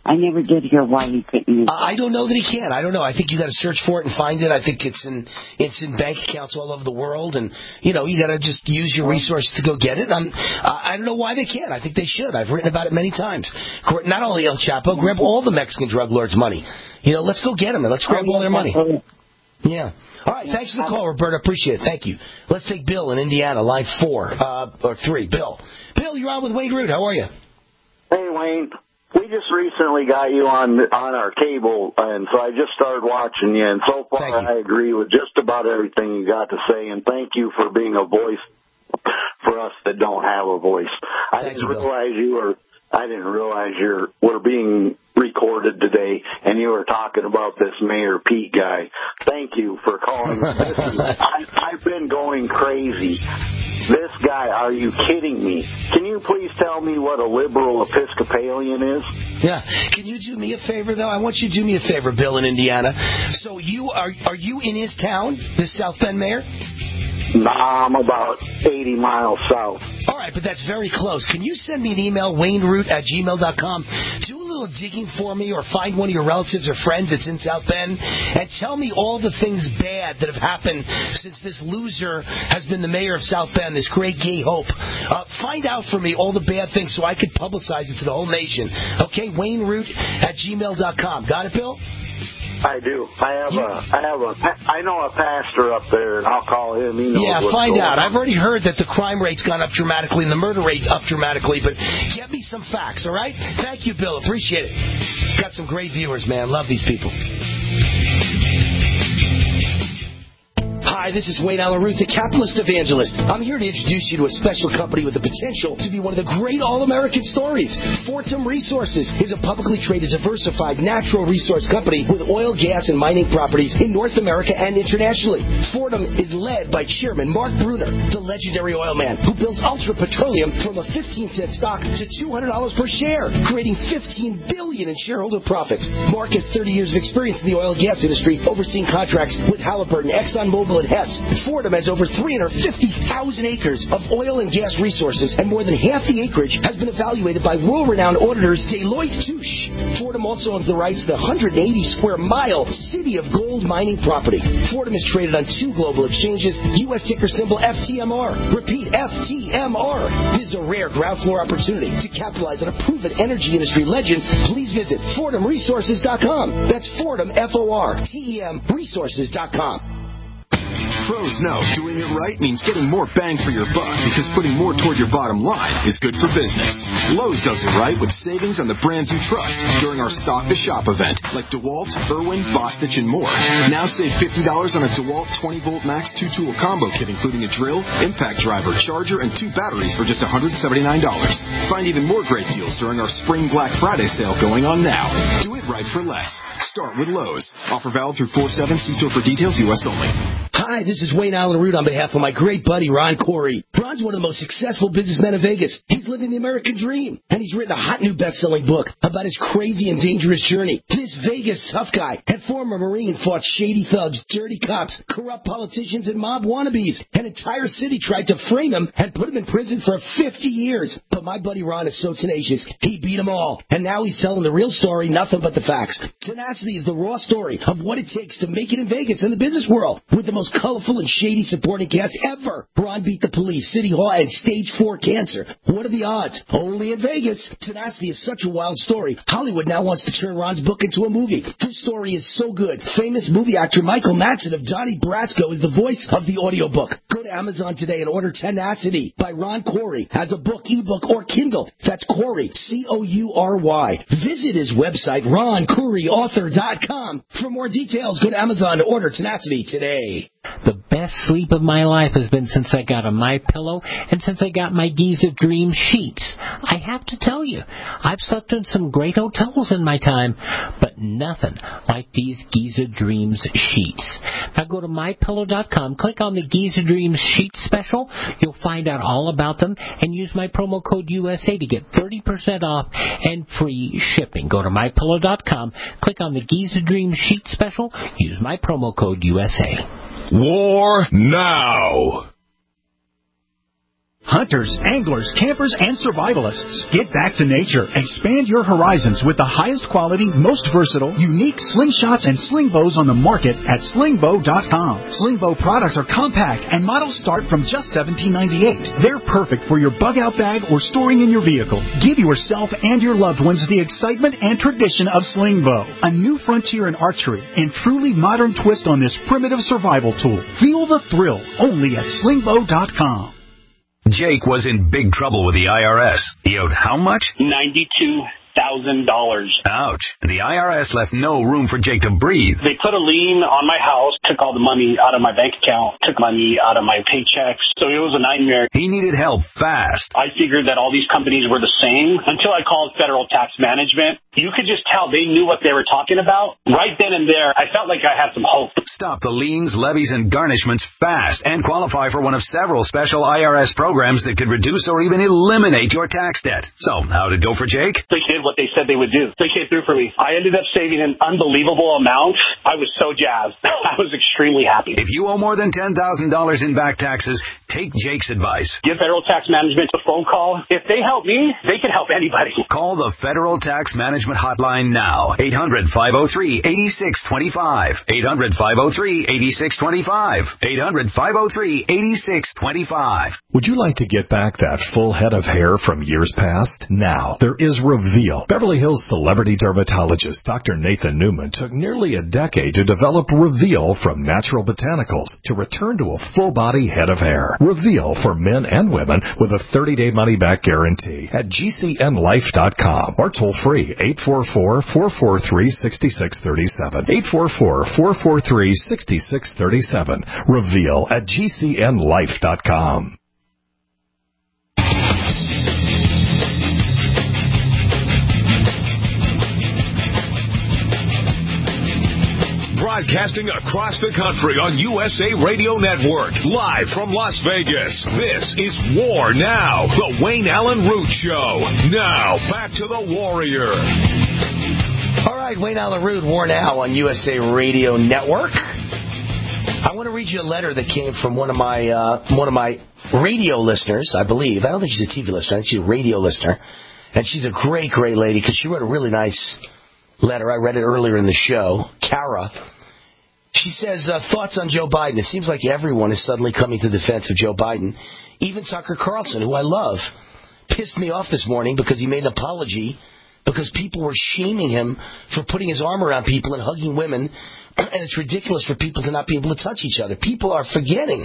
I never did hear why he couldn't use it. I don't know that he can. I don't know. I think you got to search for it and find it. I think it's in bank accounts all over the world, and you got to just use your resources to go get it. I don't know why they can't. I think they should. I've written about it many times. Not only El Chapo, grab all the Mexican drug lords' money. Let's go get them and let's grab all their money. Yeah. All right. Thanks for the call, Roberta. Appreciate it. Thank you. Let's take Bill in Indiana, line 4 or 3. Bill, you're on with Wayne Root. How are you? Hey, Wayne. We just recently got you on our cable, and so I just started watching you, and so far I agree with just about everything you got to say, and thank you for being a voice for us that don't have a voice. I didn't realize we're being recorded today, and you were talking about this Mayor Pete guy. Thank you for calling. I've been going crazy. This guy, are you kidding me? Can you please tell me what a liberal Episcopalian is? Yeah. Can you do me a favor, though? I want you to do me a favor, Bill in Indiana. So are you in his town, this South Bend mayor? Nah, I'm about 80 miles south. All right, but that's very close. Can you send me an email, wayneroot@gmail.com? Do a little digging for me, or find one of your relatives or friends that's in South Bend, and tell me all the things bad that have happened since this loser has been the mayor of South Bend, this great gay hope. Find out for me all the bad things so I could publicize it to the whole nation. Okay, wayneroot@gmail.com. Got it, Bill? I do. I know a pastor up there, and I'll call him. He knows what's find going out. on. I've already heard that the crime rate's gone up dramatically and the murder rate up dramatically, but get me some facts, all right? Thank you, Bill. Appreciate it. Got some great viewers, man. Love these people. Hi, this is Wayne Allen Root, the capitalist evangelist. I'm here to introduce you to a special company with the potential to be one of the great all-American stories. Fortum Resources is a publicly traded, diversified natural resource company with oil, gas, and mining properties in North America and internationally. Fortum is led by Chairman Mark Bruner, the legendary oil man who builds Ultra Petroleum from a 15-cent stock to $200 per share, creating $15 billion in shareholder profits. Mark has 30 years of experience in the oil and gas industry, overseeing contracts with Halliburton, ExxonMobil, and Hess. Fortum has over 350,000 acres of oil and gas resources, and more than half the acreage has been evaluated by world-renowned auditors Deloitte Touche. Fortum also owns the rights to the 180-square-mile City of Gold mining property. Fortum is traded on 2 global exchanges, U.S. ticker symbol FTMR. Repeat, FTMR. This is a rare ground floor opportunity to capitalize on a proven energy industry legend. Please visit FortumResources.com. That's Fortum, F-O-R-T-E-M, resources.com. Pros know doing it right means getting more bang for your buck, because putting more toward your bottom line is good for business. Lowe's does it right with savings on the brands you trust during our Stock the Shop event, like DeWalt, Irwin, Bostitch, and more. Now save $50 on a DeWalt 20-volt max 2-tool combo kit, including a drill, impact driver, charger, and 2 batteries for just $179. Find even more great deals during our Spring Black Friday sale going on now. Do it right for less. Start with Lowe's. Offer valid through 4/7. See store for details. U.S. only. Hi, this is Wayne Allen Root on behalf of my great buddy, Ron Corey. Ron's one of the most successful businessmen in Vegas. He's living the American dream, and he's written a hot new best-selling book about his crazy and dangerous journey. This Vegas tough guy and former Marine fought shady thugs, dirty cops, corrupt politicians, and mob wannabes. An entire city tried to frame him and put him in prison for 50 years. But my buddy Ron is so tenacious, he beat them all. And now he's telling the real story, nothing but the facts. Tenacity is the raw story of what it takes to make it in Vegas and the business world, with the most colorful and shady supporting cast ever. Ron beat the police, City Hall, and stage 4 cancer. What are the odds? Only in Vegas. Tenacity is such a wild story. Hollywood now wants to turn Ron's book into a movie. This story is so good. Famous movie actor Michael Madsen of Donnie Brasco is the voice of the audiobook. Go to Amazon today and order Tenacity by Ron Corey as a book, ebook, or Kindle. That's Corey, C-O-U-R-Y. Visit his website, RonCoreyAuthor.com. For more details, go to Amazon to order Tenacity today. The best sleep of my life has been since I got a MyPillow and since I got my Giza Dream sheets. I have to tell you, I've slept in some great hotels in my time, but nothing like these Giza Dreams sheets. Now go to MyPillow.com, click on the Giza Dreams sheet special. You'll find out all about them, and use my promo code USA to get 30% off and free shipping. Go to MyPillow.com, click on the Giza Dreams sheet special, use my promo code USA. War now. hunters, anglers, campers, and survivalists. Get back to nature. Expand your horizons with the highest quality, most versatile, unique slingshots and sling bows on the market at slingbow.com. Slingbow products are compact and models start from just $17.98. They're perfect for your bug-out bag or storing in your vehicle. Give yourself and your loved ones the excitement and tradition of Slingbow, a new frontier in archery and truly modern twist on this primitive survival tool. Feel the thrill only at slingbow.com. Jake was in big trouble with the IRS. He owed how much? $92,000. Ouch. The IRS left no room for Jake to breathe. They put a lien on my house, took all the money out of my bank account, took money out of my paychecks. So it was a nightmare. He needed help fast. I figured that all these companies were the same until I called Federal Tax Management. You could just tell they knew what they were talking about. Right then and there, I felt like I had some hope. Stop the liens, levies, and garnishments fast and qualify for one of several special IRS programs that could reduce or even eliminate your tax debt. So, how did it go for Jake? They did what they said they would do. They came through for me. I ended up saving an unbelievable amount. I was so jazzed. I was extremely happy. If you owe more than $10,000 in back taxes, take Jake's advice. Give Federal Tax Management a phone call. If they help me, they can help anybody. Call the Federal Tax Management Hotline now. 800-503-8625. 800-503-8625. 800-503-8625. Would you like to get back that full head of hair from years past? Now, there is Reveal. Beverly Hills celebrity dermatologist Dr. Nathan Newman took nearly a decade to develop Reveal from natural botanicals to return to a full-body head of hair. Reveal for men and women with a 30-day money-back guarantee at GCNlife.com or toll free 844-443-6637. 844-443-6637. Reveal at GCNlife.com. Broadcasting across the country on USA Radio Network. Live from Las Vegas. This is War Now, the Wayne Allen Root Show. Now, back to the Warrior. All right, Wayne Allen Root, War Now on USA Radio Network. I want to read you a letter that came from one of my radio listeners, I believe. I don't think she's a TV listener. I think she's a radio listener. And she's a great, great lady because she wrote a really nice letter. I read it earlier in the show. Kara. She says, thoughts on Joe Biden. It seems like everyone is suddenly coming to the defense of Joe Biden. Even Tucker Carlson, who I love, pissed me off this morning because he made an apology because people were shaming him for putting his arm around people and hugging women. And it's ridiculous for people to not be able to touch each other. People are forgetting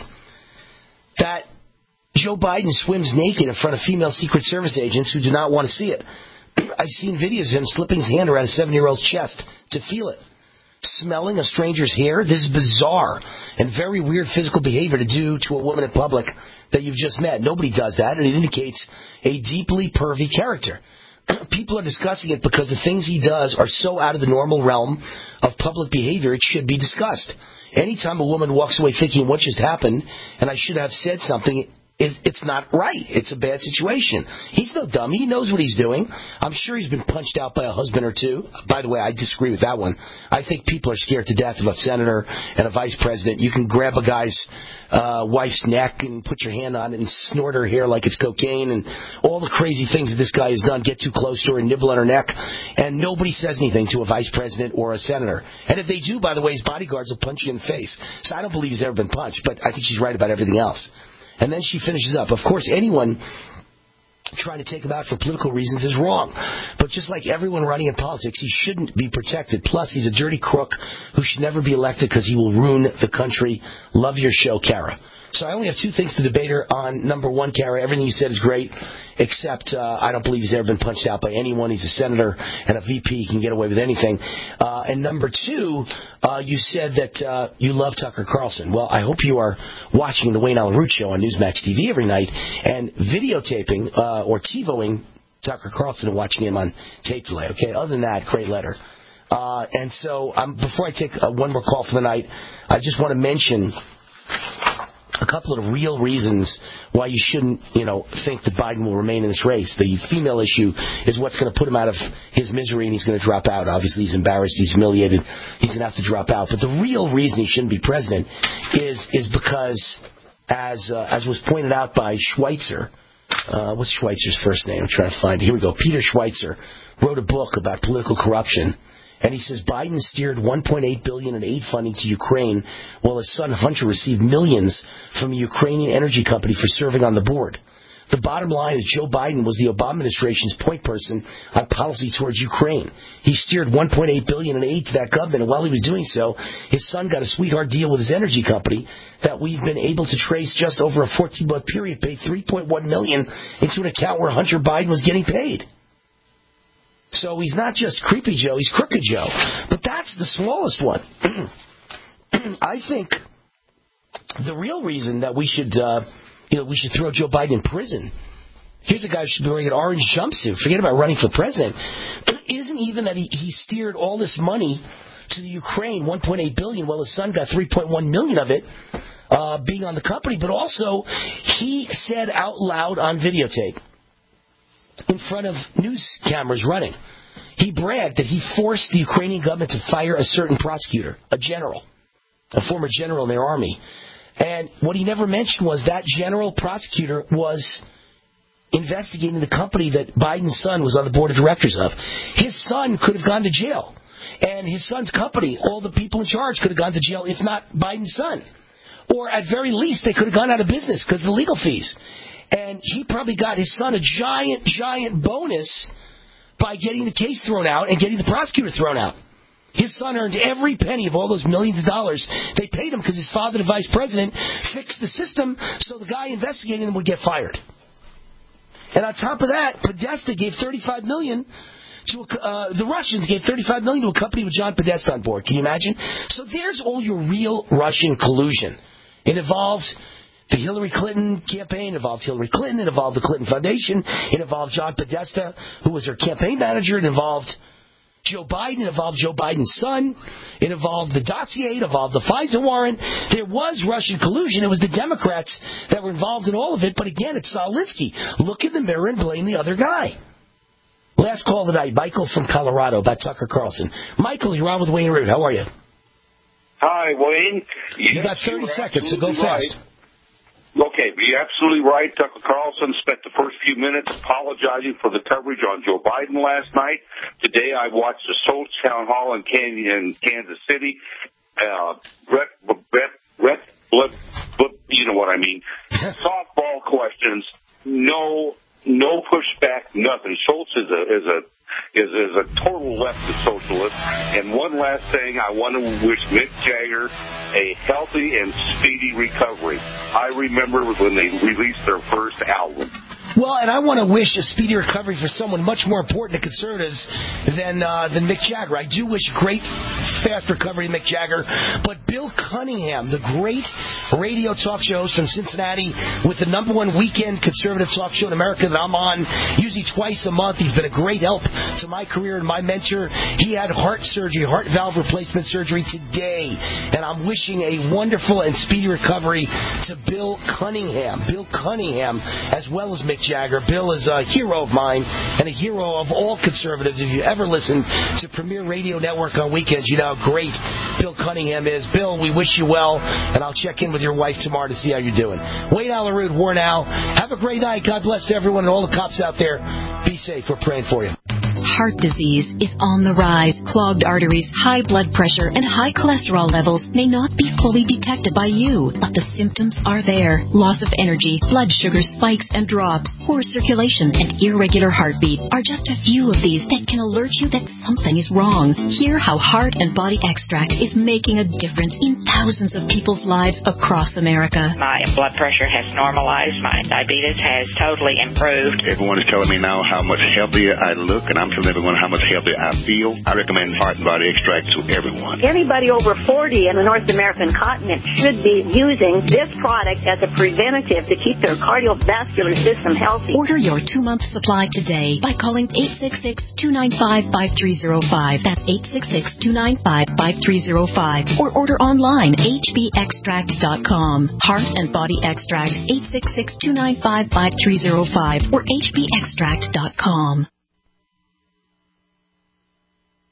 that Joe Biden swims naked in front of female Secret Service agents who do not want to see it. I've seen videos of him slipping his hand around a 7-year-old's chest to feel it. Smelling a stranger's hair, this is bizarre and very weird physical behavior to do to a woman in public that you've just met. Nobody does that, and it indicates a deeply pervy character. People are discussing it because the things he does are so out of the normal realm of public behavior, it should be discussed. Anytime a woman walks away thinking what just happened and I should have said something, it's not right. It's a bad situation. He's no dummy. He knows what he's doing. I'm sure he's been punched out by a husband or two. By the way, I disagree with that one. I think people are scared to death of a senator and a vice president. You can grab a guy's wife's neck and put your hand on it and snort her hair like it's cocaine and all the crazy things that this guy has done, get too close to her and nibble on her neck, and nobody says anything to a vice president or a senator. And if they do, by the way, his bodyguards will punch you in the face. So I don't believe he's ever been punched, but I think she's right about everything else. And then she finishes up. Of course, anyone trying to take him out for political reasons is wrong. But just like everyone running in politics, he shouldn't be protected. Plus, he's a dirty crook who should never be elected because he will ruin the country. Love your show, Kara. So I only have two things to debate her on. Number one, Kara, everything you said is great, except I don't believe he's ever been punched out by anyone. He's a senator and a VP. He can get away with anything. And number two, you said that you love Tucker Carlson. Well, I hope you are watching the Wayne Allen Root Show on Newsmax TV every night and videotaping or TiVoing Tucker Carlson and watching him on tape delay. Okay, other than that, great letter. And so before I take one more call for the night, I just want to mention a couple of real reasons why you shouldn't, think that Biden will remain in this race. The female issue is what's going to put him out of his misery, and he's going to drop out. Obviously, he's embarrassed, he's humiliated, he's going to have to drop out. But the real reason he shouldn't be president is because as was pointed out by Schweitzer. What's Schweitzer's first name? I'm trying to find it. Here we go. Peter Schweitzer wrote a book about political corruption. And he says Biden steered $1.8 billion in aid funding to Ukraine while his son Hunter received millions from a Ukrainian energy company for serving on the board. The bottom line is Joe Biden was the Obama administration's point person on policy towards Ukraine. He steered $1.8 billion in aid to that government, and while he was doing so, his son got a sweetheart deal with his energy company that we've been able to trace just over a 14-month period, paid $3.1 million into an account where Hunter Biden was getting paid. So he's not just Creepy Joe, he's Crooked Joe. But that's the smallest one. I think the real reason that we should throw Joe Biden in prison. Here's a guy who should be wearing an orange jumpsuit. Forget about running for president. Isn't even that he steered all this money to the Ukraine, $1.8 billion, while his son got $3.1 million of it, being on the company. But also, he said out loud on videotape, in front of news cameras running, he bragged that he forced the Ukrainian government to fire a certain prosecutor, a general, a former general in their army. And what he never mentioned was that general prosecutor was investigating the company that Biden's son was on the board of directors of. His son could have gone to jail. And his son's company, all the people in charge could have gone to jail, if not Biden's son. Or at very least, they could have gone out of business because of the legal fees. And he probably got his son a giant bonus by getting the case thrown out and getting the prosecutor thrown out. His son earned every penny of all those millions of dollars they paid him because his father, the vice president, fixed the system so the guy investigating them would get fired. And on top of that, Podesta gave $35 million to the Russians gave $35 million to a company with John Podesta on board. Can you imagine? So there's all your real Russian collusion. It involved the Hillary Clinton campaign, it involved Hillary Clinton, it involved the Clinton Foundation, it involved John Podesta, who was her campaign manager, it involved Joe Biden, it involved Joe Biden's son, it involved the dossier, it involved the FISA warrant. There was Russian collusion. It was the Democrats that were involved in all of it, but again, it's Alinsky. Look in the mirror and blame the other guy. Last call tonight, Michael from Colorado about Tucker Carlson. Michael, you're on with Wayne Root. How are you? Hi, Wayne. You got 30 seconds, so go fast. Right. Okay, you're absolutely right. Tucker Carlson spent the first few minutes apologizing for the coverage on Joe Biden last night. Today I watched the Schultz town hall in Kansas City. You know what I mean. Softball questions, no pushback, nothing. Schultz is a total leftist socialist. And one last thing, I want to wish Mick Jagger a healthy and speedy recovery. I remember when they released their first album. Well, and I want to wish a speedy recovery for someone much more important to conservatives than Mick Jagger. I do wish great, fast recovery to Mick Jagger. But Bill Cunningham, the great radio talk show host from Cincinnati with the #1 weekend conservative talk show in America that I'm on, usually twice a month. He's been a great help to my career and my mentor. He had heart valve replacement surgery today. And I'm wishing a wonderful and speedy recovery to Bill Cunningham. Bill Cunningham, as well as Mick Jagger. Bill is a hero of mine and a hero of all conservatives. If you ever listen to Premier Radio Network on weekends, you know how great Bill Cunningham is. Bill, we wish you well, and I'll check in with your wife tomorrow to see how you're doing. Wayne Allyn Root, War Now. Have a great night. God bless everyone and all the cops out there. Be safe. We're praying for you. Heart disease is on the rise. Clogged arteries, high blood pressure, and high cholesterol levels may not be fully detected by you, but the symptoms are there. Loss of energy, blood sugar spikes and drops, poor circulation, and irregular heartbeat are just a few of these that can alert you that something is wrong. Hear how Heart and Body Extract is making a difference in thousands of people's lives across America. My blood pressure has normalized. My diabetes has totally improved. Everyone is telling me now how much healthier I look, and I'm telling everyone how much healthier I feel. I recommend Heart and Body Extract to everyone. Anybody over 40 in the North American continent should be using this product as a preventative to keep their cardiovascular system healthy. Order your 2-month supply today by calling 866-295-5305. That's 866-295-5305. Or order online, hbextract.com. Heart and Body Extract, 866-295-5305 or hbextract.com.